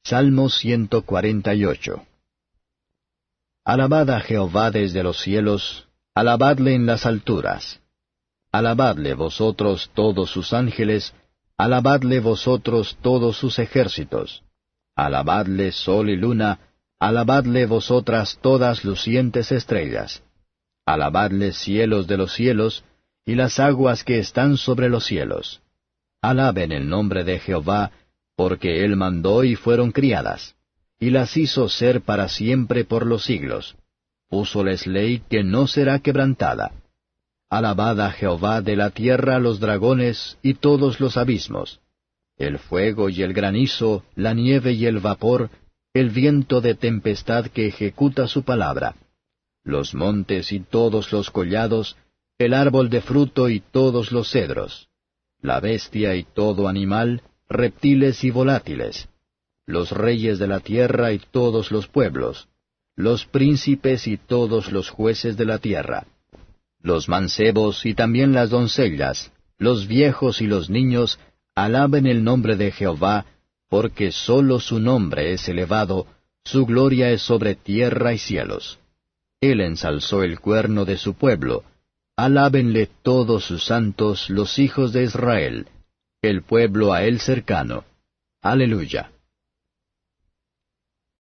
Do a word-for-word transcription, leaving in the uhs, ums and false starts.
Salmo ciento cuarenta y ocho. Alabad a Jehová desde los cielos, alabadle en las alturas. Alabadle vosotros todos sus ángeles, alabadle vosotros todos sus ejércitos. Alabadle sol y luna, alabadle vosotras todas lucientes estrellas. Alabadle cielos de los cielos, y las aguas que están sobre los cielos. Alaben el nombre de Jehová, porque él mandó y fueron criadas, y las hizo ser para siempre por los siglos. Púsoles ley que no será quebrantada. Alabad a Jehová de la tierra los dragones y todos los abismos. El fuego y el granizo, la nieve y el vapor, el viento de tempestad que ejecuta su palabra. Los montes y todos los collados, el árbol de fruto y todos los cedros. La bestia y todo animal, reptiles y volátiles, los reyes de la tierra y todos los pueblos, los príncipes y todos los jueces de la tierra, los mancebos y también las doncellas, los viejos y los niños, alaben el nombre de Jehová, porque sólo su nombre es elevado, su gloria es sobre tierra y cielos. Él ensalzó el cuerno de su pueblo, alábenle todos sus santos, los hijos de Israel, el pueblo a él cercano. Aleluya.